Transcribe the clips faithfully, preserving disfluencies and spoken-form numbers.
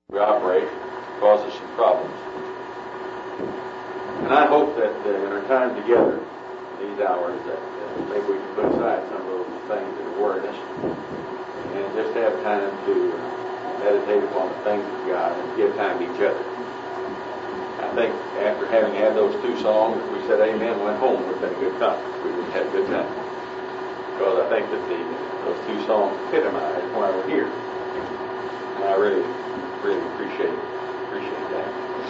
we operate causes some problems. And I hope that uh, in our time together, these hours, that uh, maybe we can put aside some of those things that are worrying us and just have time to meditate upon the things of God and give time to each other. I think after having had those two songs, if we said amen and went home, it would have been a good conference. We would have had a good time. Because I think that the, those two songs epitomize why we're here. And I really, really appreciate appreciate that.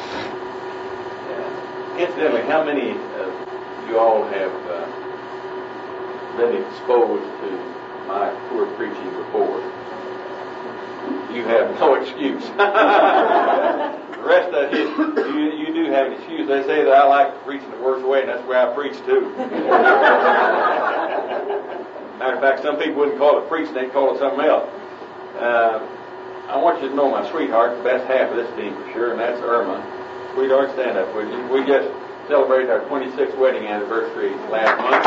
And incidentally, how many of you all have uh, been exposed to my poor preaching before? You have no excuse. The rest of you, you, you do have an excuse. They say that I like preaching the worst way, and that's the way I preach too. Matter of fact, some people wouldn't call it preaching, they'd call it something else. Uh, I want you to know my sweetheart, the best half of this team for sure, and that's Irma. Sweetheart, stand up, would you? We just celebrated our twenty-sixth wedding anniversary last month.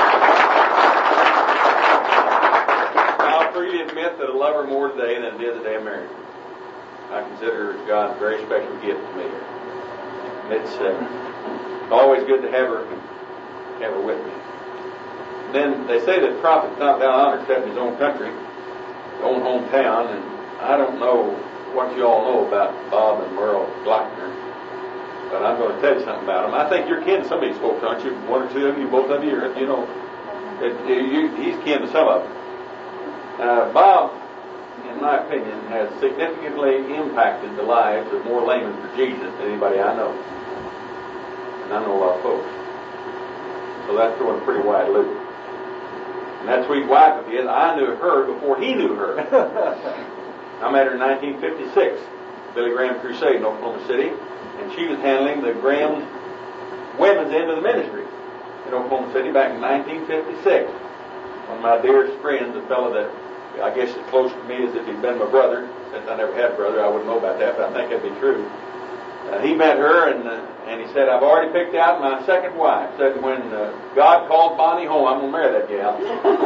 I'll freely admit that I love her more today than I did the day I married her. I consider her God's very special gift to me. It's uh, always good to have her, have her with me. Then they say that prophets not without honor except in his own country, his own hometown, and I don't know what you all know about Bob and Merle Glockner, but I'm going to tell you something about him. I think you're kin to some of these folks, aren't you? One or two of you, both of you, are, you know, it, you, he's kin to some of them. Uh, Bob, in my opinion, has significantly impacted the lives of more laymen for Jesus than anybody I know. And I know a lot of folks. So that's going a pretty wide loop. And that sweet wife of his, I knew her before he knew her. I met her in nineteen fifty-six, Billy Graham Crusade in Oklahoma City, and she was handling the Graham's women's end of the ministry in Oklahoma City back in nineteen fifty-six. One of my dearest friends, a fellow that I guess as close to me as if he'd been my brother. Since I never had a brother, I wouldn't know about that, but I think that'd be true. Uh, he met her, and uh, and he said, I've already picked out my second wife. Said, when uh, God called Bonnie home, I'm going to marry that gal.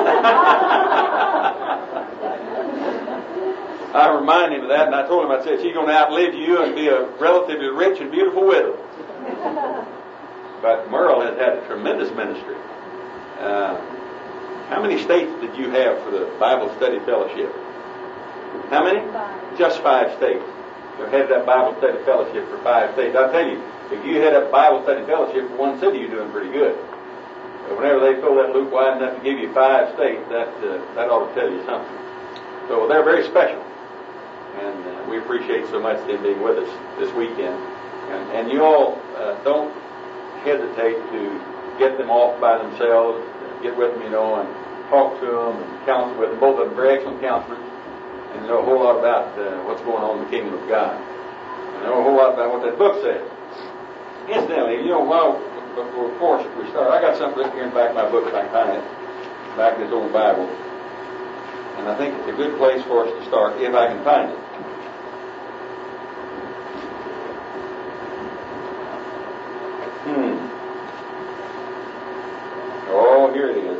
I reminded him of that, and I told him, I said, she's going to outlive you and be a relatively rich and beautiful widow. But Merle has had a tremendous ministry. Uh, how many states did you have for the Bible Study Fellowship? How many? Five. Just five states. You headed up Bible Study Fellowship for five states. I'll tell you, if you head up Bible Study Fellowship for one city, you're doing pretty good. But whenever they fill that loop wide enough to give you five states, that uh, that ought to tell you something. So they're very special. And uh, we appreciate so much them being with us this weekend. And, and you all uh, don't hesitate to get them off by themselves, get with them, you know, and talk to them and counsel with them. Both of them very excellent counselors and know a whole lot about uh, what's going on in the kingdom of God. And know a whole lot about what that book says. Incidentally, you know, well, before, of course, if we start, I got something written here in the back of my book if I can find it, back in this old Bible. And I think it's a good place for us to start if I can find it. Hmm. Oh, here it is.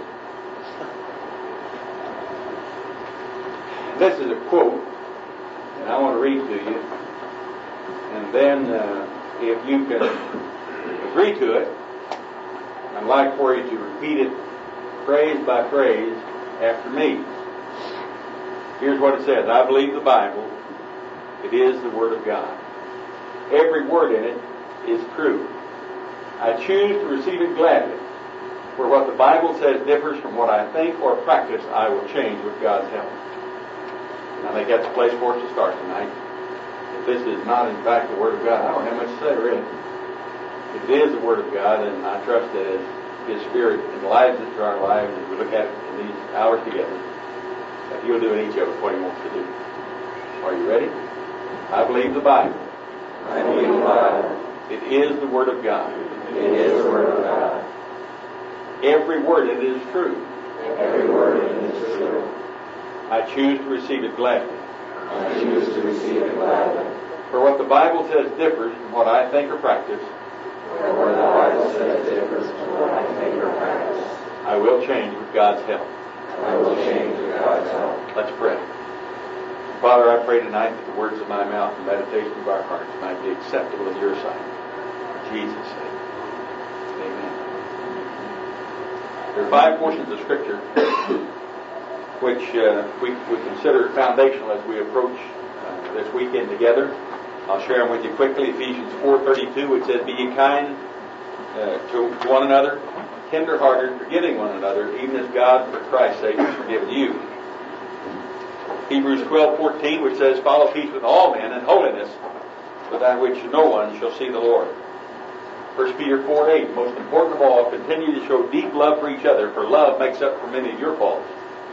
This is a quote, and I want to read to you. And then, uh, if you can agree to it, I'd like for you to repeat it phrase by phrase after me. Here's what it says. I believe the Bible. It is the Word of God. Every word in it is true. I choose to receive it gladly. For what the Bible says differs from what I think or practice, I will change with God's help. And I think that's a place for us to start tonight. If this is not, in fact, the Word of God, I don't have much to say, really. If it is the Word of God, then I trust that as His Spirit enlightens it to our lives as we look at it in these hours together, that He'll do in each of us what He wants to do. Are you ready? I believe the Bible. I believe the Bible. It is the Word of God. It is the Word of God. Every word in it is true. Every word in it is true. I choose to receive it gladly. I choose to receive it gladly. For what the Bible says differs from what I think or practice, For what the Bible says differs from what I think or practice, I will change with God's help. I will change with God's help. Let's pray. Father, I pray tonight that the words of my mouth and meditation of our hearts might be acceptable in your sight. In Jesus' name. Amen. There are five portions of Scripture which uh, we, we consider foundational as we approach uh, this weekend together. I'll share them with you quickly. Ephesians four thirty-two, it says, "Be ye kind uh, to, to one another, tender-hearted, forgiving one another, even as God, for Christ's sake, has forgiven you." Hebrews twelve fourteen, which says, "Follow peace with all men and holiness, without which no one shall see the Lord." First Peter four eight, most important of all, continue to show deep love for each other, for love makes up for many of your faults.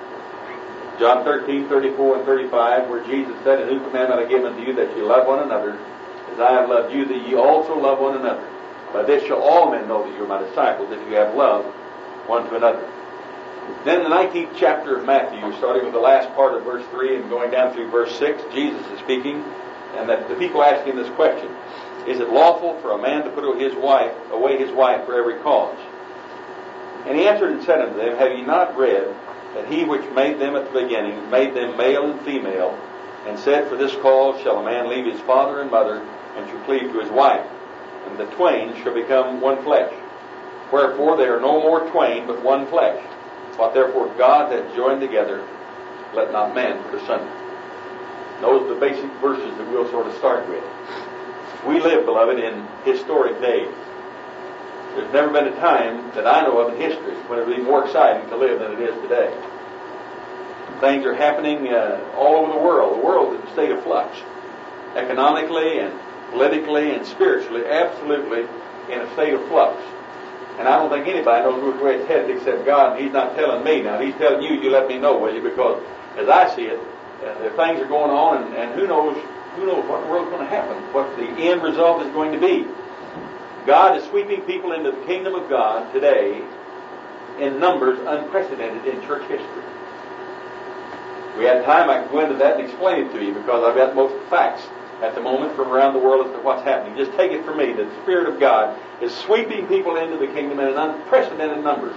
John thirteen thirty-four and thirty-five, where Jesus said, "A new commandment I give unto you, that ye love one another, as I have loved you, that ye also love one another. By this shall all men know that you are my disciples, if you have love one to another." Then the nineteenth chapter of Matthew, starting with the last part of verse three and going down through verse six, Jesus is speaking, and that the people ask him this question: "Is it lawful for a man to put his wife away his wife for every cause?" And he answered and said unto them, "Have ye not read that he which made them at the beginning made them male and female, and said, For this cause shall a man leave his father and mother, and shall cleave to his wife, and the twain shall become one flesh. Wherefore they are no more twain, but one flesh. What therefore God hath joined together, let not man put asunder." Those are the basic verses that we'll sort of start with. We live, beloved, in historic days. There's never been a time that I know of in history when it would be more exciting to live than it is today. Things are happening uh, all over the world. The world is in a state of flux. Economically and politically and spiritually, absolutely in a state of flux. And I don't think anybody knows which way it's headed except God, and He's not telling me. Now, He's telling you, you let me know, will you? Because as I see it, uh, the things are going on, and, and who knows who knows what in the world is going to happen, what the end result is going to be. God is sweeping people into the kingdom of God today in numbers unprecedented in church history. If we had time, I could go into that and explain it to you, because I've got most facts at the moment from around the world as to what's happening. Just take it from me that the Spirit of God is sweeping people into the kingdom in unprecedented numbers.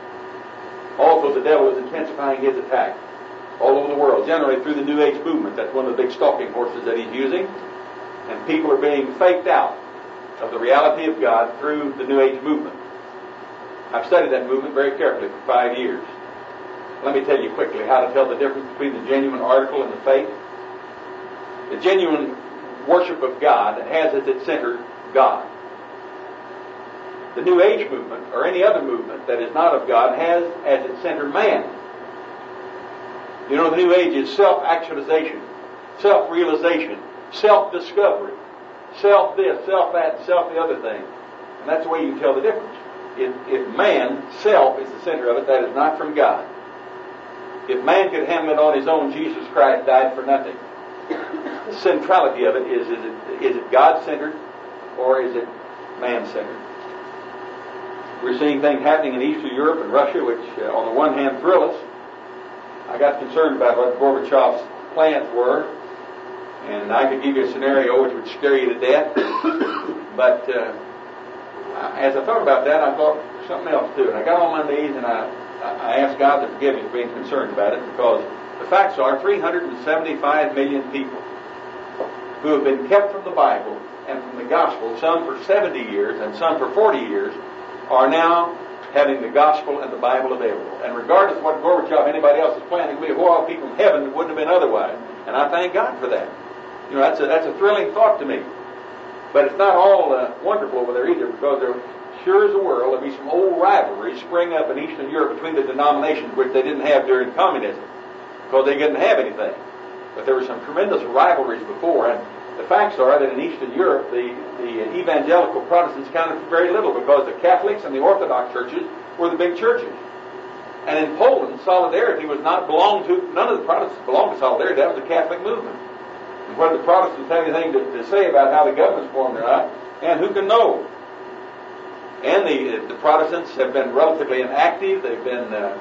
Also, the devil is intensifying his attack all over the world, generally through the New Age movement. That's one of the big stalking horses that he's using. And people are being faked out of the reality of God through the New Age movement. I've studied that movement very carefully for five years. Let me tell you quickly how to tell the difference between the genuine article and the fake. The genuine worship of God that has as its center God. The New Age movement, or any other movement that is not of God, has as its center man. You know, the New Age is self-actualization, self-realization, self-discovery, self this, self that, self the other thing. And that's the way you can tell the difference. If, if man, self, is the center of it, that is not from God. If man could handle it on his own, Jesus Christ died for nothing. The centrality of it is, is it, is it God-centered or is it man-centered? We're seeing things happening in Eastern Europe and Russia, which uh, on the one hand thrill us. I got concerned about what Gorbachev's plans were, and I could give you a scenario which would scare you to death. But uh, as I thought about that, I thought something else too. And I got on my knees and I, I asked God to forgive me for being concerned about it, because the facts are three hundred seventy-five million people who have been kept from the Bible and from the gospel, some for seventy years and some for forty years, are now having the gospel and the Bible available. And regardless of what Gorbachev or anybody else is planning, we have all people in heaven that wouldn't have been otherwise. And I thank God for that. You know, that's a, that's a thrilling thought to me. But it's not all uh, wonderful over there either, because there sure as the world there'll be some old rivalries spring up in Eastern Europe between the denominations, which they didn't have during communism, because they didn't have anything. But there were some tremendous rivalries before, and the facts are that in Eastern Europe, the, the evangelical Protestants counted for very little, because the Catholics and the Orthodox churches were the big churches. And in Poland, Solidarity was not belonged to, none of the Protestants belonged to Solidarity. That was the Catholic movement. And whether the Protestants have anything to, to say about how the government's formed or not, and who can know? And the, the Protestants have been relatively inactive. They've been uh,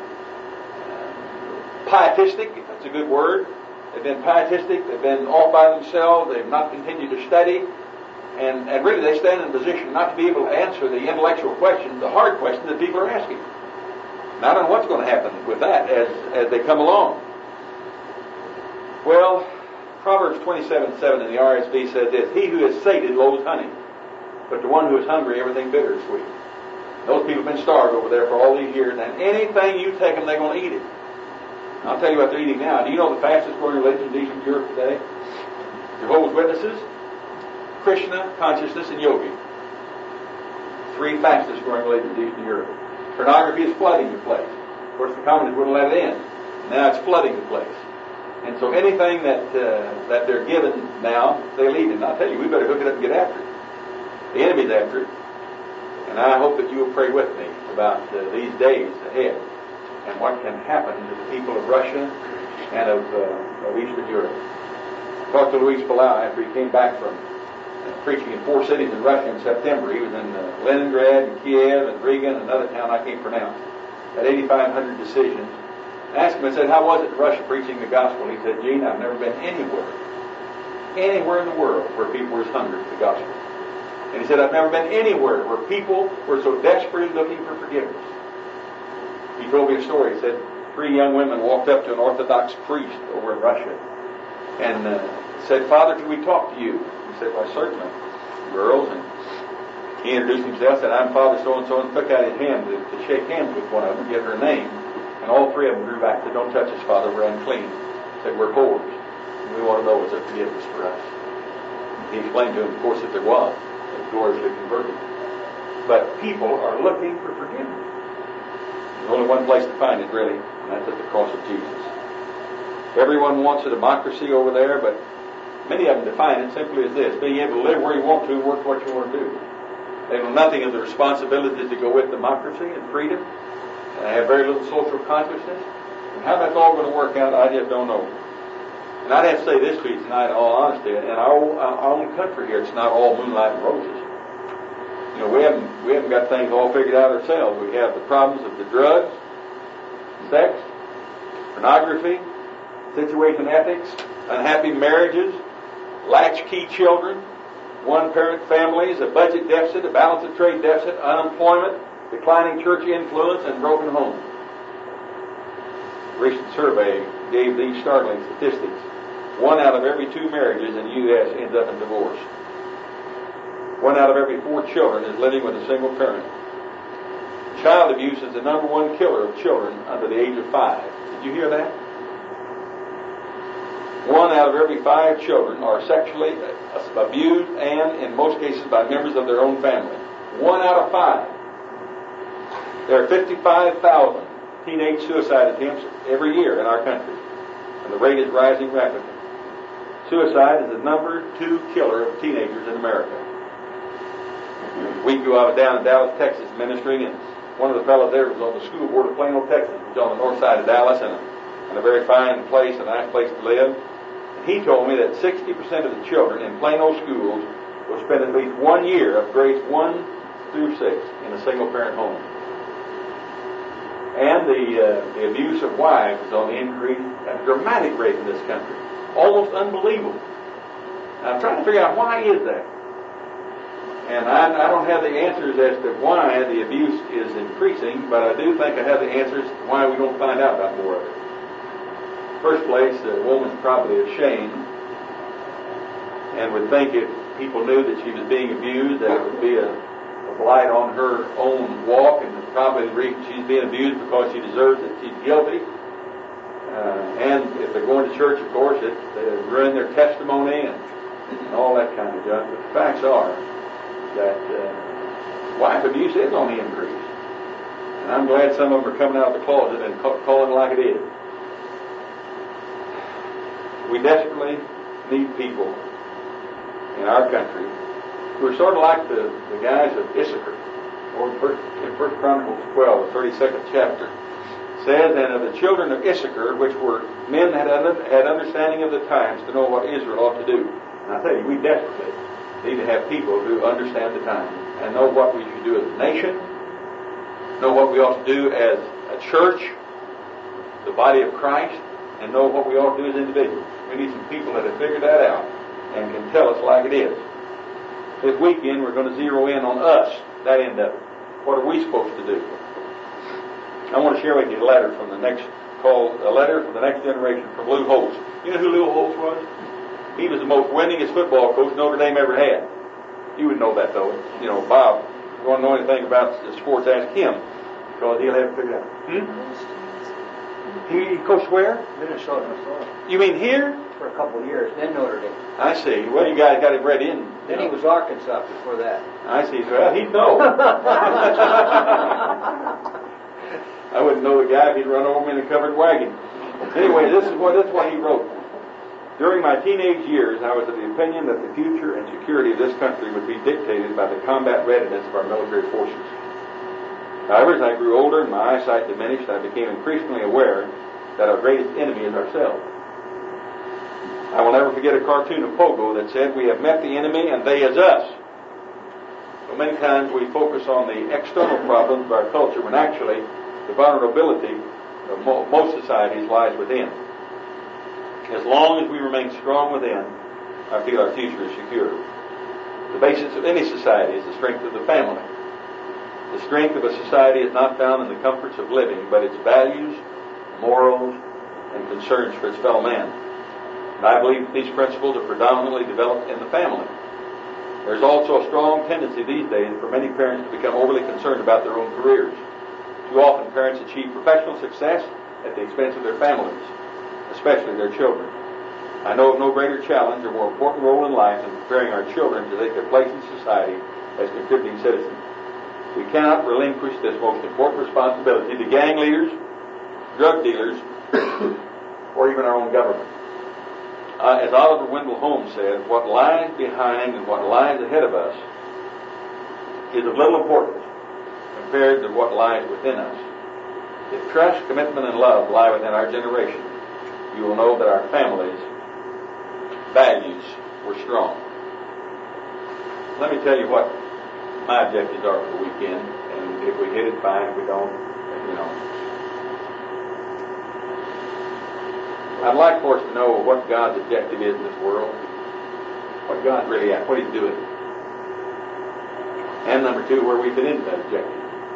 pietistic, if that's a good word. They've been pietistic. They've been off by themselves. They've not continued to study. And, and really they stand in a position not to be able to answer the intellectual questions, the hard questions that people are asking. And I don't know what's going to happen with that as, as they come along. Well, Proverbs twenty-seven seven in the R S V says this: "He who is sated loathes honey, but the one who is hungry, everything bitter is sweet." Those people have been starved over there for all these years, and anything you take them, they're going to eat it. And I'll tell you what they're eating now. Do you know the fastest growing religions in Eastern Europe today? Jehovah's Witnesses, Krishna, Consciousness, and Yogi. Three fastest growing religions in Eastern Europe. Pornography is flooding the place. Of course, the communists wouldn't let it in. Now it's flooding the place. And so anything that uh, that they're given now, they'll eat it. And I'll tell you, we better hook it up and get after it. The enemy's after it. And I hope that you will pray with me about uh, these days ahead and what can happen to the people of Russia and of, uh, of Eastern Europe. I talked to Luis Palau after he came back from uh, preaching in four cities in Russia in September. He was in uh, Leningrad and Kiev and Riga and another town I can't pronounce. Had eighty-five hundred decisions. I asked him, I said, how was it in Russia preaching the gospel? He said, Gene, I've never been anywhere, anywhere in the world where people were as hungry for the gospel. And he said, I've never been anywhere where people were so desperately looking for forgiveness. He told me a story. He said, three young women walked up to an Orthodox priest over in Russia and uh, said, Father, can we talk to you? He said, why, certainly, girls. And he introduced himself, said, I'm Father so-and-so, and took out his hand to, to shake hands with one of them, give her name. And all three of them drew back and said, don't touch us, Father, we're unclean. Said, we're whores. And we want to know was there forgiveness for us. He explained to him, of course, that there was. Gloriously converted. But people are looking for forgiveness. There's only one place to find it, really, and that's at the cross of Jesus. Everyone wants a democracy over there, but many of them define it simply as this: being able to live where you want to, work what you want to do. They know nothing of the responsibilities that go with democracy and freedom, and they have very little social consciousness. And how that's all going to work out, I just don't know. And I'd have to say this to you tonight, in all honesty, in our, our own country here, it's not all moonlight and roses. You know, we haven't we haven't got things all figured out ourselves. We have the problems of the drugs, sex, pornography, situation ethics, unhappy marriages, latchkey children, one-parent families, a budget deficit, a balance of trade deficit, unemployment, declining church influence, and broken homes. A recent survey gave these startling statistics. One out of every two marriages in the U S ends up in divorce. One out of every four children is living with a single parent. Child abuse is the number one killer of children under the age of five. Did you hear that? One out of every five children are sexually abused, and in most cases by members of their own family. One out of five. There are fifty-five thousand teenage suicide attempts every year in our country, and the rate is rising rapidly. Suicide is the number two killer of teenagers in America. A week ago I was down in Dallas, Texas ministering, and one of the fellows there was on the school board of Plano, Texas, which is on the north side of Dallas, and a, and a very fine place, a nice place to live. And he told me that sixty percent of the children in Plano schools will spend at least one year of grades one through six in a single-parent home. And the, uh, the abuse of wives is on the increase at a dramatic rate in this country. Almost unbelievable. And I'm trying to figure out why is that. And I, I don't have the answers as to why the abuse is increasing, but I do think I have the answers to why we don't find out about more of it. First place, the woman's probably ashamed and would think if people knew that she was being abused, that it would be a, a blight on her own walk, and probably the reason she's being abused because she deserves it, she's guilty. Uh, and if they're going to church, of course, it they ruin their testimony and, and all that kind of junk. But the facts are that uh, wife abuse is on the increase. And I'm glad some of them are coming out of the closet and ca- calling it like it is. We desperately need people in our country who are sort of like the, the guys of Issachar, or in First, in First Chronicles twelve, the thirty-second chapter. Says, and of the children of Issachar, which were men that had, had understanding of the times to know what Israel ought to do. And I tell you, we desperately need to have people who understand the times and know what we should do as a nation, know what we ought to do as a church, the body of Christ, and know what we ought to do as individuals. We need some people that have figured that out and can tell us like it is. This weekend, we're going to zero in on us, that end of it. What are we supposed to do? I want to share with you a letter from the next, called A Letter from the Next Generation from Lou Holtz. You know who Lou Holtz was? He was the most winningest football coach Notre Dame ever had. You would know that, though. You know, Bob, if you want to know anything about the sports, ask him, because he'll have it figured out. Hmm? He coached where? Minnesota. You mean here? For a couple of years, then Notre Dame. I see. Well, you guys got him read in. Then know. he was Arkansas before that. I see. Well, he'd know. I wouldn't know the guy if he'd run over me in a covered wagon. Anyway, this is what this is what he wrote. During my teenage years, I was of the opinion that the future and security of this country would be dictated by the combat readiness of our military forces. However, as I grew older and my eyesight diminished, I became increasingly aware that our greatest enemy is ourselves. I will never forget a cartoon of Pogo that said, "We have met the enemy and they is us." So many times we focus on the external problems of our culture when actually the vulnerability of mo- most societies lies within. As long as we remain strong within, I feel our future is secure. The basis of any society is the strength of the family. The strength of a society is not found in the comforts of living, but its values, morals, and concerns for its fellow man. And I believe that these principles are predominantly developed in the family. There's also a strong tendency these days for many parents to become overly concerned about their own careers. Too often parents achieve professional success at the expense of their families, especially their children. I know of no greater challenge or more important role in life than preparing our children to take their place in society as contributing citizens. We cannot relinquish this most important responsibility to gang leaders, drug dealers, or even our own government. Uh, as Oliver Wendell Holmes said, what lies behind and what lies ahead of us is of little importance compared to what lies within us. If trust, commitment, and love lie within our generation, you will know that our families' values were strong. Let me tell you what my objectives are for the weekend, and if we hit it, fine. If we don't, you know. I'd like for us to know what God's objective is in this world, what God's really at, what He's doing. And number two, where we fit into that objective.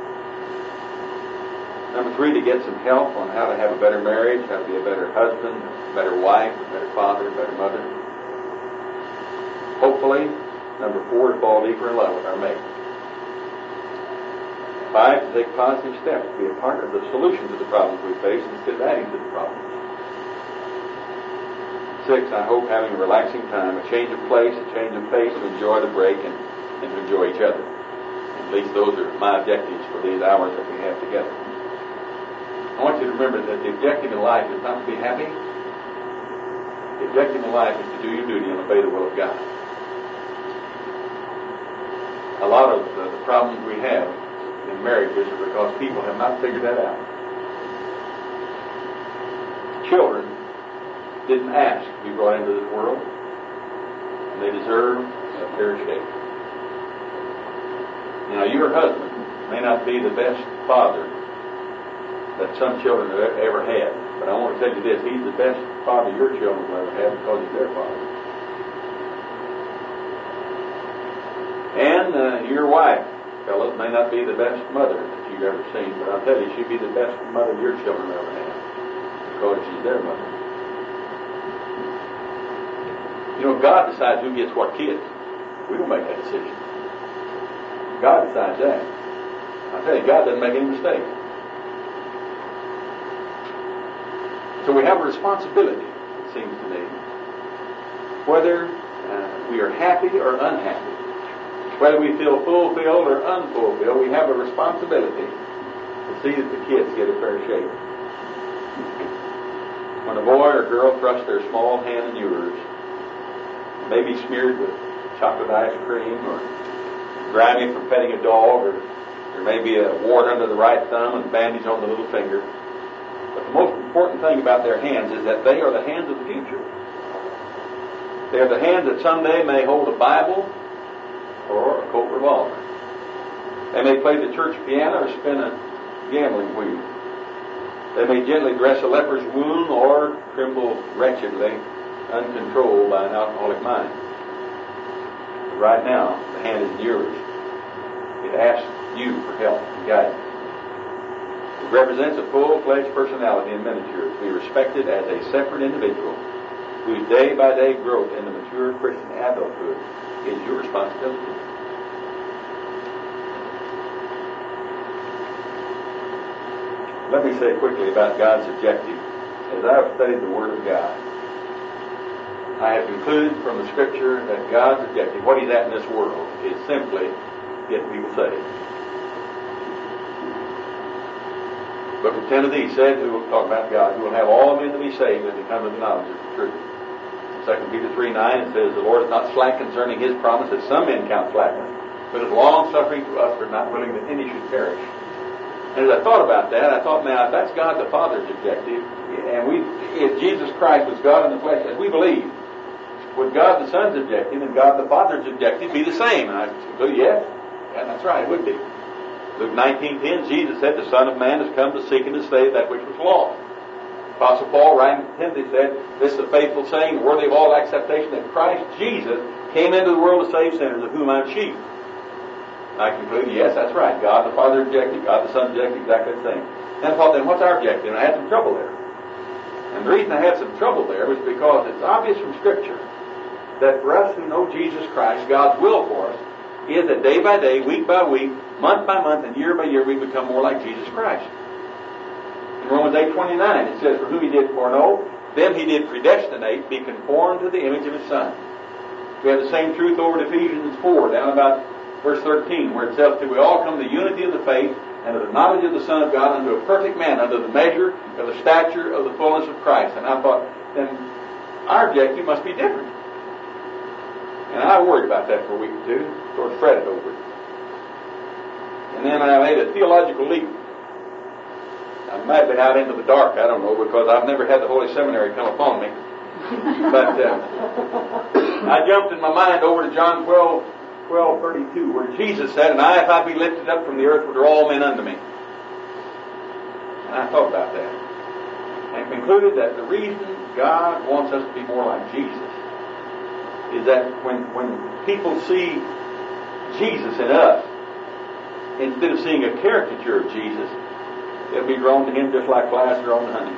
Number three, to get some help on how to have a better marriage, how to be a better husband, a better wife, a better father, a better mother. Hopefully, number four, to fall deeper in love with our mate. Five, to take positive steps to be a part of the solution to the problems we face instead of adding to the problems. Six, I hope having a relaxing time, a change of place, a change of pace to enjoy the break and, and to enjoy each other. At least those are my objectives for these hours that we have together. I want you to remember that the objective in life is not to be happy. The objective in life is to do your duty and obey the will of God. A lot of the, the problems we have in marriages are because people have not figured that out. Children didn't ask to be brought into this world, and they deserve a fair shake. Now, your husband may not be the best father that some children have ever had, but I want to tell you this, he's the best father your children will ever have because he's their father. And uh, your wife, fellas, may not be the best mother that you've ever seen, but I'll tell you, she'd be the best mother your children ever have because she's their mother. You know, God decides who gets what kids. We don't make that decision. God decides that. I tell you, God doesn't make any mistakes. So we have a responsibility, it seems to me, whether uh, we are happy or unhappy, whether we feel fulfilled or unfulfilled, we have a responsibility to see that the kids get a fair shake. When a boy or girl thrusts their small hand in yours, maybe smeared with chocolate ice cream or grimy from petting a dog, or there may be a wart under the right thumb and a bandage on the little finger. But the most important thing about their hands is that they are the hands of the future. They are the hands that someday may hold a Bible or a Colt revolver. They may play the church piano or spin a gambling wheel. They may gently dress a leper's wound or tremble wretchedly, uncontrolled by an alcoholic mind. But right now, the hand is yours. It asks you for help and guidance. It represents a full-fledged personality in miniature to be respected as a separate individual whose day-by-day growth in the mature Christian adulthood is your responsibility. Let me say quickly about God's objective. As I have studied the Word of God, I have concluded from the Scripture that God's objective, what He's at in this world, is simply get people saved. Book of Timothy said, who will talk about God, who will have all men to be saved and to come to the knowledge of the truth. Second Peter three nine, it says, the Lord is not slack concerning His promise, as some men count slackness, but is long-suffering to us, for not willing that any should perish. And as I thought about that, I thought, now, if that's God the Father's objective, and we, if Jesus Christ was God in the flesh, as we believe, would God the Son's objective and God the Father's objective be the same? And I said, yes, yeah, that's right, it would be. Luke nineteen ten, Jesus said, the Son of Man has come to seek and to save that which was lost. Apostle Paul, writing to Timothy, said, this is a faithful saying, worthy of all acceptation, that Christ Jesus came into the world to save sinners, of whom I'm chief. I concluded, yes, that's right. God the Father objective, God the Son objective, exactly the same. And I thought, then what's our objective? And I had some trouble there. And the reason I had some trouble there was because it's obvious from Scripture that for us who know Jesus Christ, God's will for us is that day by day, week by week, month by month, and year by year, we become more like Jesus Christ. In Romans eight twenty-nine, it says, for whom He did foreknow, them He did predestinate, be conformed to the image of His Son. We have the same truth over in Ephesians four, down about verse thirteen, where it says, till we all come to the unity of the faith and of the knowledge of the Son of God, unto a perfect man, under the measure of the stature of the fullness of Christ. And I thought, then our objective must be different. And I worried about that for a week or two, sort of fretted over it. And then I made a theological leap. I might have been out into the dark, I don't know, because I've never had the Holy Seminary come upon me. But uh, I jumped in my mind over to John twelve, twelve thirty-two, where Jesus said, and I, if I be lifted up from the earth, would draw all men unto me. And I thought about that, and concluded that the reason God wants us to be more like Jesus is that when, when people see Jesus in us, instead of seeing a caricature of Jesus, they'll be drawn to Him just like flies drawn to honey.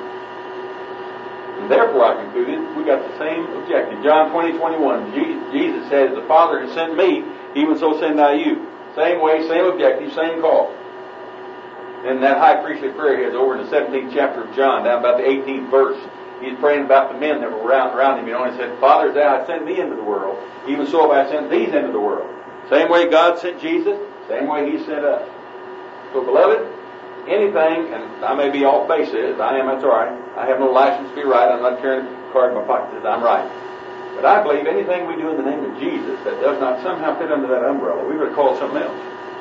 And therefore, I concluded, we got the same objective. John twenty twenty-one, Jesus says, the Father has sent me, even so send I you. Same way, same objective, same call. And that high priestly prayer is over in the seventeenth chapter of John, down about the eighteenth verse. He's praying about the men that were around, around him. You know, and he said, Father, as thou hast sent me into the world, even so have I sent these into the world. Same way God sent Jesus, same way He sent us. So, beloved, anything, and I may be off base, as I am, that's all right. I have no license to be right. I'm not carrying a card in my pocket that says I'm right. But I believe anything we do in the name of Jesus that does not somehow fit under that umbrella, we would call it something else.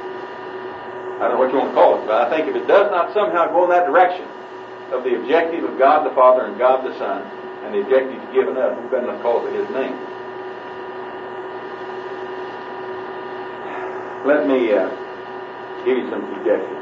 I don't know what you want to call it, but I think if it does not somehow go in that direction of the objective of God the Father and God the Son, and the objective given us, we better not call it His name. Let me uh, give you some suggestions.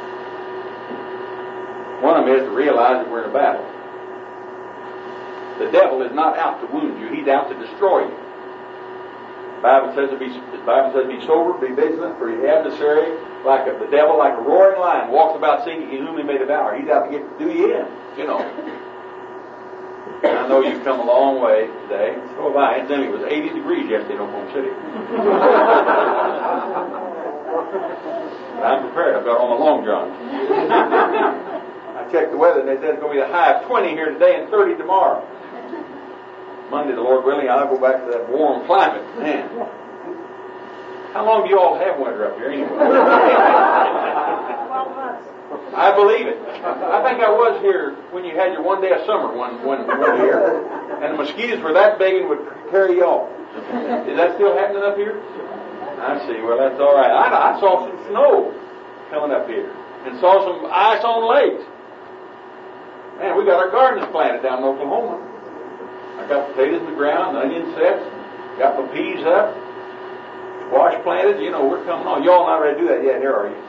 One of them is to realize that we're in a battle. The devil is not out to wound you. He's out to destroy you. The Bible says to be, the Bible says, be sober, be vigilant, for your adversary, like a, the devil, like a roaring lion, walks about seeking whom he may devour. He's out to get to do you in, you know. And I know you've come a long way today. So have I. It was eighty degrees yesterday in Oklahoma City. I'm prepared. I've got all my long johns. I checked the weather and they said it's going to be a high of twenty here today and thirty tomorrow. Monday, the Lord willing, I'll go back to that warm climate. Man, how long do you all have winter up here anyway? I believe it. I think I was here when you had your one day of summer one, one, one year. And the mosquitoes were that big and would carry you off. Is that still happening up here? I see. Well, that's all right. I, I saw some snow coming up here and saw some ice on lakes. Man, we got our gardens planted down in Oklahoma. I got potatoes in the ground, onion sets, got my peas up, squash planted. You know, we're coming on. Y'all not ready to do that yet, here are you?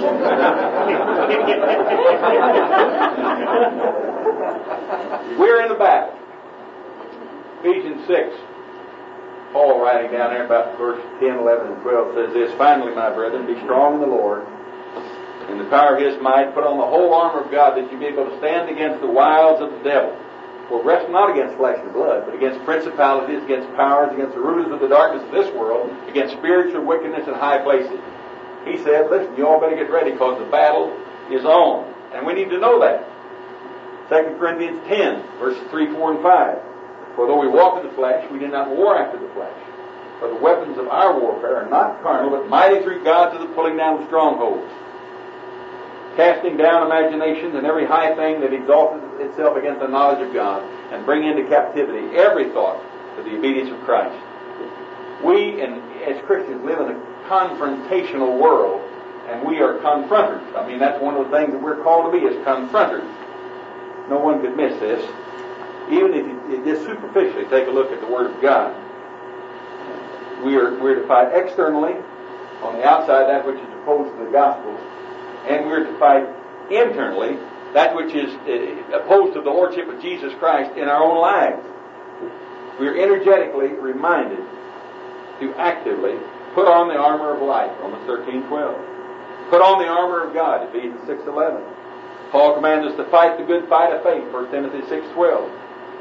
We're in the battle. Ephesians six. Paul writing down there about verse ten, eleven, and twelve says this, finally, my brethren, be strong in the Lord, in the power of His might, put on the whole armor of God, that you may be able to stand against the wiles of the devil. For wrestle not against flesh and blood, but against principalities, against powers, against the rulers of the darkness of this world, against spiritual wickedness in high places. He said, listen, you all better get ready because the battle is on. And we need to know that. Second Corinthians ten, verses three, four, and five. For though we walk in the flesh, we do not war after the flesh. For the weapons of our warfare are not carnal, but mighty through God to the pulling down of strongholds, casting down imaginations and every high thing that exalteth itself against the knowledge of God, and bring into captivity every thought to the obedience of Christ. We, and as Christians, live in a confrontational world, and we are confronters. I mean, that's one of the things that we're called to be, is confronters. No one could miss this. Even if you just superficially take a look at the Word of God, we are we're to fight externally, on the outside, that which is opposed to the gospel, and we're to fight internally, that which is opposed to the Lordship of Jesus Christ in our own lives. We are energetically reminded to actively put on the armor of light, Romans thirteen twelve. Put on the armor of God, Ephesians six eleven. Paul commands us to fight the good fight of faith, First Timothy six twelve.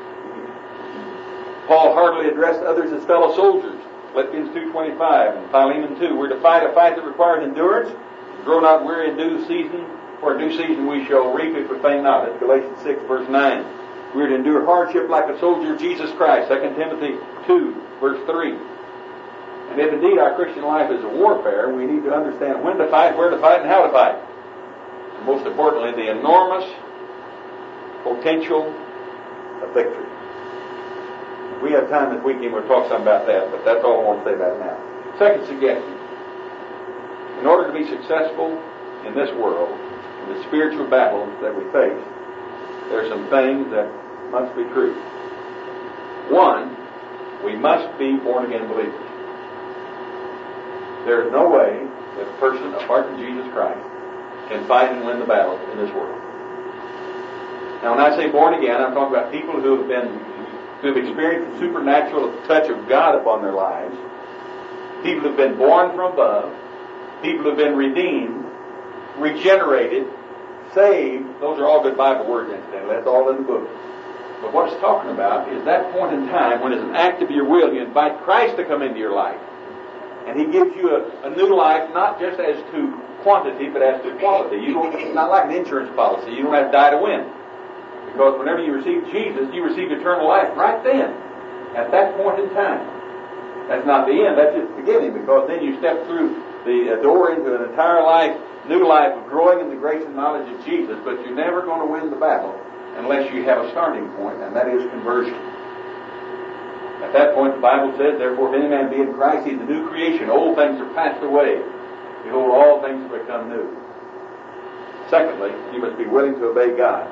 Paul heartily addressed others as fellow soldiers, Philippians two twenty-five and Philemon two. We're to fight a fight that requires endurance, grow not weary in due season, for in due season we shall reap if we faint not. That's Galatians six verse nine. We're to endure hardship like a soldier of Jesus Christ, Second Timothy two verse three. And if indeed our Christian life is a warfare, we need to understand when to fight, where to fight, and how to fight. And most importantly, the enormous potential of victory. If we have time this weekend, we'll talk some about that, but that's all I want to say about it now. Second suggestion. In order to be successful in this world, in the spiritual battles that we face, there are some things that must be true. One, we must be born-again believers. There is no way that a person apart from Jesus Christ can fight and win the battles in this world. Now, when I say born again, I'm talking about people who have been, who have experienced the supernatural touch of God upon their lives, people who have been born from above, people who have been redeemed, regenerated, saved. Those are all good Bible words, incidentally. That's all in the book. But what it's talking about is that point in time when, as an act of your will, you invite Christ to come into your life. And He gives you a, a new life, not just as to quantity, but as to quality. You don't, it's not like an insurance policy. You don't have to die to win. Because whenever you receive Jesus, you receive eternal life right then, at that point in time. That's not the end, that's just the beginning, because then you step through the door into an entire life, new life of growing in the grace and knowledge of Jesus, but you're never going to win the battle unless you have a starting point, and that is conversion. At that point, the Bible says, therefore, if any man be in Christ, he's a new creation. Old things are passed away. Behold, all things have become new. Secondly, you must be willing to obey God.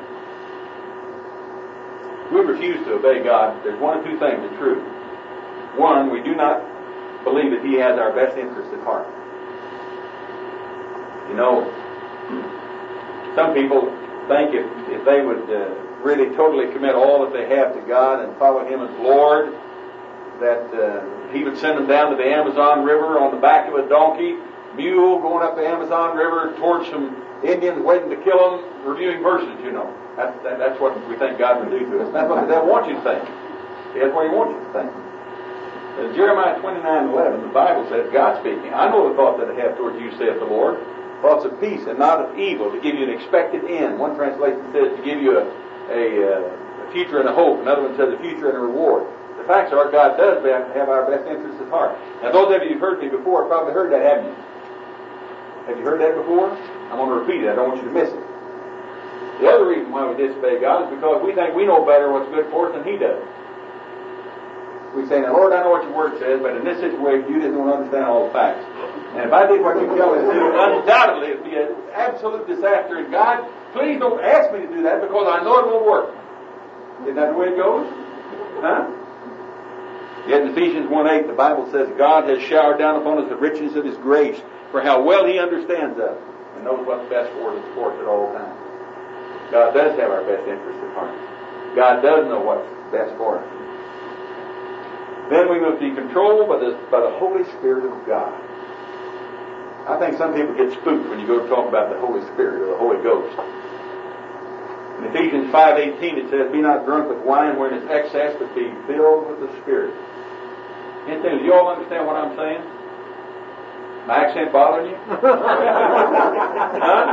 If we refuse to obey God, there's one of two things that are true. One, we do not believe that He has our best interest at heart. You know, some people think if, if they would uh, really totally commit all that they have to God and follow Him as Lord, that uh, He would send them down to the Amazon River on the back of a donkey, mule, going up the Amazon River towards some Indians waiting to kill them, reviewing verses, you know. That's, that, that's what we think God would do to us. That's what the devil wants you to think. See, that's what he wants you to think. In Jeremiah twenty-nine eleven, the Bible says, God speaking, I know the thought that I have towards you, saith the Lord, thoughts of peace and not of evil, to give you an expected end. One translation says to give you a, a, a future and a hope. Another one says a future and a reward. The facts are, God does have our best interests at heart. Now, those of you who've heard me before have probably heard that, haven't you? Have you heard that before? I'm going to repeat it. I don't want you to miss it. The other reason why we disobey God is because we think we know better what's good for us than He does. We say, now, Lord, I know what your word says, but in this situation, you just don't understand all the facts. And if I did what you tell me to do, undoubtedly it would be an absolute disaster. And God, please don't ask me to do that because I know it won't work. Isn't that the way it goes? Huh? Yet in Ephesians one eight, the Bible says, God has showered down upon us the riches of His grace, for how well He understands us and knows what's best for us, for us at all times. God does have our best interests at heart. God does know what's best for us. Then we must be controlled by the, by the Holy Spirit of God. I think some people get spooked when you go to talk about the Holy Spirit or the Holy Ghost. In Ephesians five eighteen it says, be not drunk with wine wherein is excess, but be filled with the Spirit. Do you all understand what I'm saying? My accent bothering you? Huh?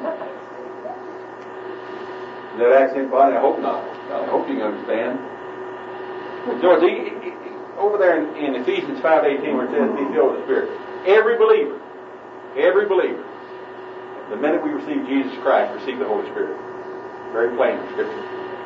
Is that accent bothering you? I hope not. I hope you can understand. George, he, he, he, over there in, in Ephesians five eighteen where it says, be filled with the Spirit. Every believer, every believer, the minute we receive Jesus Christ, receive the Holy Spirit. Very plain in Scripture.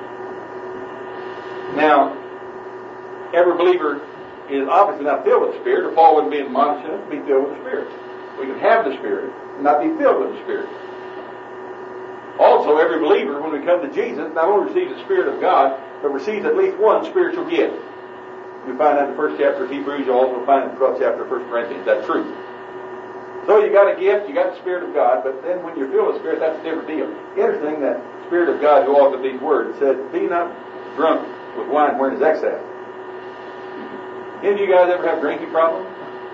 Now, every believer is obviously not filled with the Spirit, or Paul wouldn't be admonishing us to be filled with the Spirit. We can have the Spirit and not be filled with the Spirit. Also, every believer, when we come to Jesus, not only receives the Spirit of God, but receives at least one spiritual gift. You find that in the first chapter of Hebrews, you also find it in the twelfth chapter of First Corinthians. That's true. So you got a gift, you got the Spirit of God, but then when you're filled with the Spirit, that's a different deal. Interesting that Spirit of God who authored these words said, be not drunk with wine wherein is excess. Any of you guys ever have drinking problems?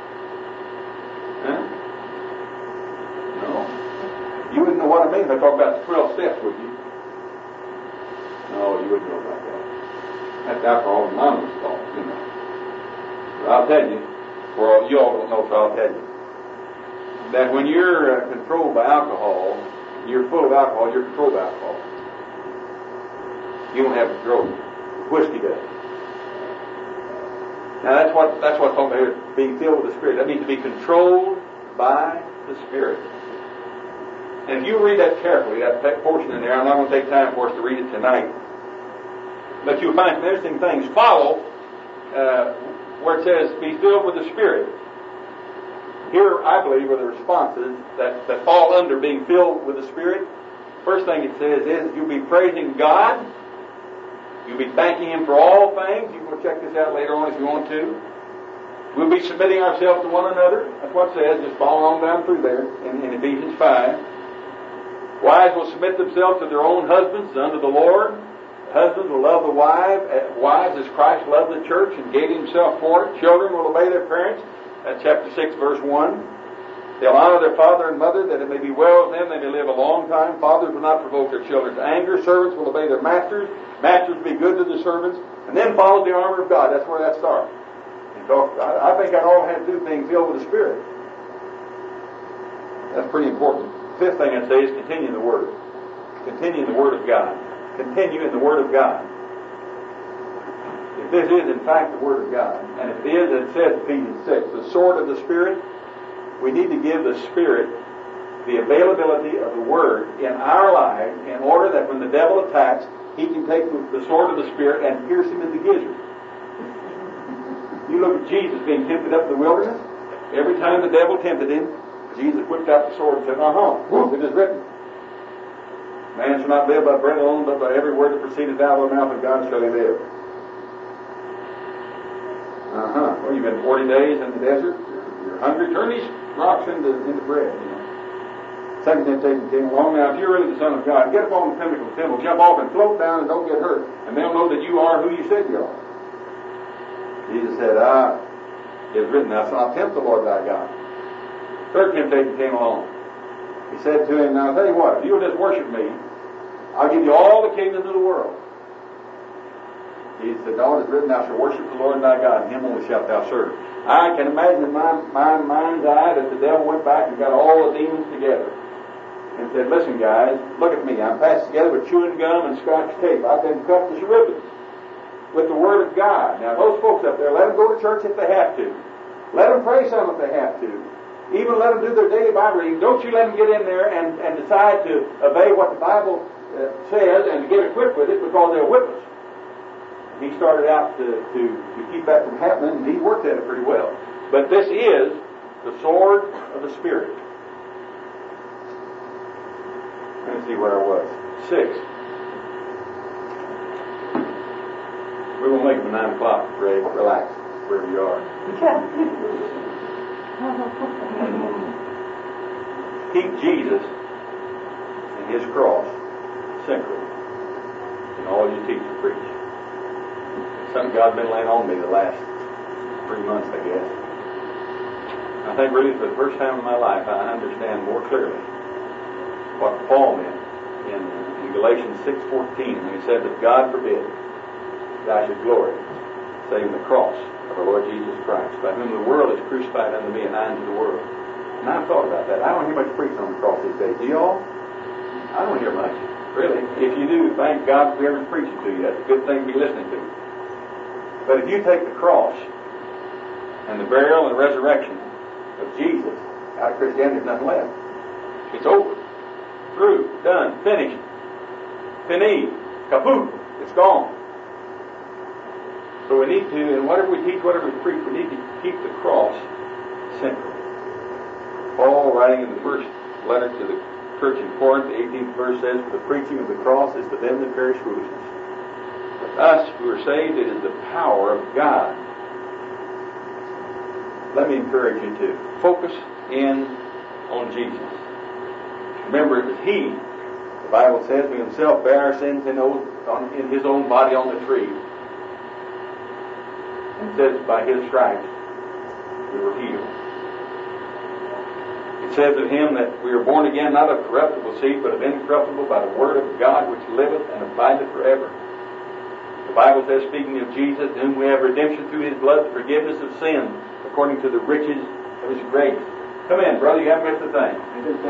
Huh? No? You wouldn't know what I mean if I talk about the twelve steps, would you? No, you wouldn't know about that. That's Alcohol Anonymous talk, you know. But I'll tell you, or you all don't know, so I'll tell you, that when you're uh, controlled by alcohol, you're full of alcohol, you're controlled by alcohol. You don't have control. Whiskey does. Now that's what that's what talking about being filled with the Spirit. That means to be controlled by the Spirit. And if you read that carefully, that portion in there, I'm not going to take time for us to read it tonight, but you'll find some interesting things follow uh, where it says, be filled with the Spirit. Here, I believe, are the responses that, that fall under being filled with the Spirit. First thing it says is, you'll be praising God. You'll be thanking Him for all things. You can check this out later on if you want to. We'll be submitting ourselves to one another. That's what it says. Just follow on down through there in, in Ephesians five. Wives will submit themselves to their own husbands unto the Lord. Husbands will love the wife, uh, wives as Christ loved the church and gave Himself for it. Children will obey their parents. That's chapter six, verse one. They'll honor their father and mother, that it may be well with them, they may live a long time. Fathers will not provoke their children to anger. Servants will obey their masters. Masters will be good to the servants. And then follows the armor of God. That's where that starts. And so I, I think that all had to do things filled with the Spirit. That's pretty important. Fifth thing I'd say is continue in the Word. Continue in the Word of God. Continue in the Word of God. If this is in fact the Word of God, and if it is, it says in Ephesians six, the sword of the Spirit, we need to give the Spirit the availability of the Word in our lives in order that when the devil attacks, he can take the sword of the Spirit and pierce him in the gizzard. You look at Jesus being tempted up in the wilderness. Every time the devil tempted him, Jesus whipped out the sword and said, uh-huh, it is written. Man shall not live by bread alone, but by every word that proceedeth out of the mouth of God shall he live. Uh-huh. Well, you've been forty days in the desert. You're, you're hungry. Turn these rocks into, into bread, you know. Second temptation came along. Now, if you're really the Son of God, get up on the pinnacle of the temple, jump off and float down and don't get hurt. And they'll know that you are who you said you are. Jesus said, ah, it is written, thou shalt not tempt the Lord thy God. Third temptation came along. He said to him, now I'll tell you what, if you'll just worship me, I'll give you all the kingdoms of the world. Jesus said, no, it is written, thou shalt worship the Lord thy God, and him only shalt thou serve. I can imagine in my, my mind's eye that the devil went back and got all the demons together and said, listen guys, look at me, I'm passed together with chewing gum and scotch tape. I've been cut to ribbons with the Word of God. Now those folks up there, let them go to church if they have to. Let them pray some if they have to. Even let them do their daily Bible reading. Don't you let them get in there and, and decide to obey what the Bible uh, says and to get equipped with it because they'll whip us. He started out to, to, to keep that from happening, and he worked at it pretty well. But this is the sword of the Spirit. Let me see where I was. Six. We're going to make it nine o'clock, Ray. Relax, wherever you are. Keep Jesus and His cross central in all you teach and preach. It's something God's been laying on me the last three months, I guess. I think really for the first time in my life I understand more clearly what Paul meant in, in Galatians six fourteen when he said that God forbid that I should glory save in the cross of our Lord Jesus Christ, by whom the world is crucified unto me and I unto the world. And I've thought about that. I don't hear much preaching on the cross these days. Do you all? I don't hear much, really. If you do, thank God for whoever's preaching to you. That's a good thing to be listening to. But if you take the cross and the burial and resurrection of Jesus out of Christianity, there's nothing left. It's over. Through. Done. Finished. Fini. Kaput. It's gone. So we need to, and whatever we teach, whatever we preach, we need to keep the cross central. Paul, writing in the first letter to the church in Corinth, the eighteenth verse says, "For the preaching of the cross is to them that perish foolishness. But us who are saved, it is the power of God." Let me encourage you to focus in on Jesus. Remember, it was He, the Bible says, who Himself bare our sins in, on, in His own body on the tree. And it says, by His stripes we were healed. It says of Him that we are born again, not of corruptible seed, but of incorruptible, by the word of God, which liveth and abideth forever. The Bible says, speaking of Jesus, in whom we have redemption through His blood, the forgiveness of sins, according to the riches of His grace. Come in, brother, you haven't missed a thing.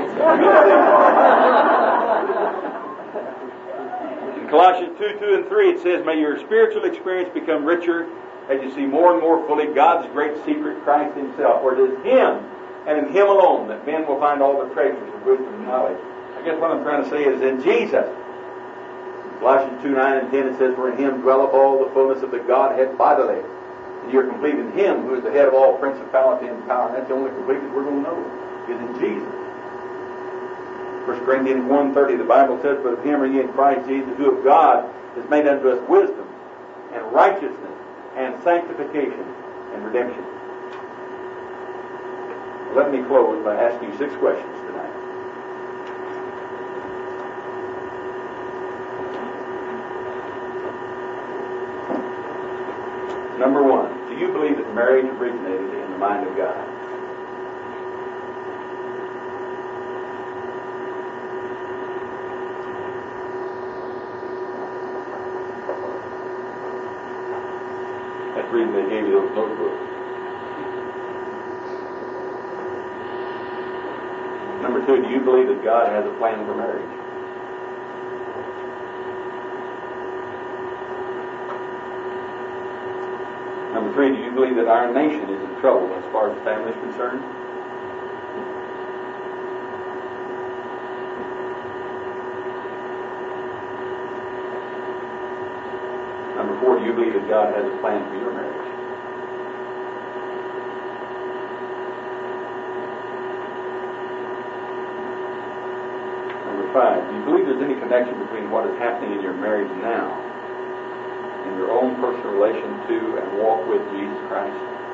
In Colossians two, two and three, it says, "May your spiritual experience become richer as you see more and more fully God's great secret, Christ Himself. For it is Him, and in Him alone, that men will find all the treasures of wisdom and knowledge." I guess what I'm trying to say is in Jesus. Colossians two, nine and ten, it says, "For in Him dwelleth all the fullness of the Godhead bodily. And you're complete in Him, who is the head of all principality and power." And that's the only completeness we're going to know, is in Jesus. First Corinthians one thirty, the Bible says, "But of Him are ye in Christ Jesus, who of God is made unto us wisdom, and righteousness, and sanctification, and redemption." Let me close by asking you six questions tonight. Number one, do you believe that marriage originated in the mind of God? That's the reason they gave you those notebooks. Number two, do you believe that God has a plan for marriage? Number three, do you believe that our nation is in trouble as far as family is concerned? Number four, do you believe that God has a plan for your marriage? Number five, do you believe there's any connection between what is happening in your marriage now and your own personal relation to and walk with Jesus Christ?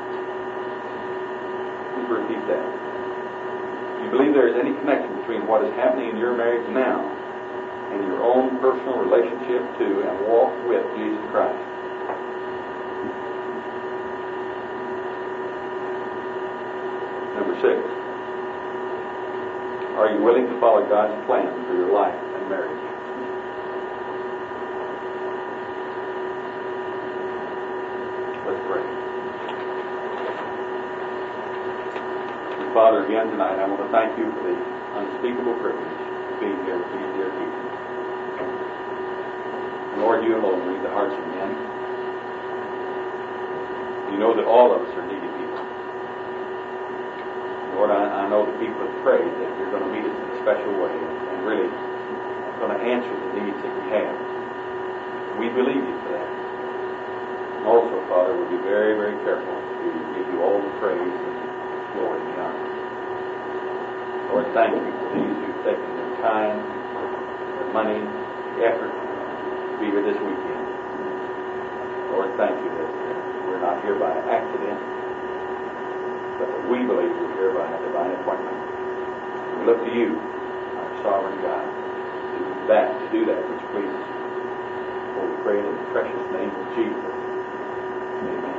Let me repeat that. Do you believe there is any connection between what is happening in your marriage now and your own personal relationship to and walk with Jesus Christ? Number six, are you willing to follow God's plan for your life and marriage? Let's pray. Father, again tonight, I want to thank you for the unspeakable privilege of being here with these dear people. Lord, you alone read the hearts of men. You know that all of us are needy people. Lord, I, I know that people have prayed that you're going to meet us in a special way and really going to answer the needs that we have. We believe you for that. And also, Father, we'll be very, very careful to give you all the praise and glory and honor. Lord, thank you for these who've taken their time, their money, effort to be here this weekend. Lord, thank you that we're not here by accident, but that we believe we're here by a divine appointment. We look to you, our sovereign God, to do that, to do that which pleases you. For we pray in the precious name of Jesus. Amen.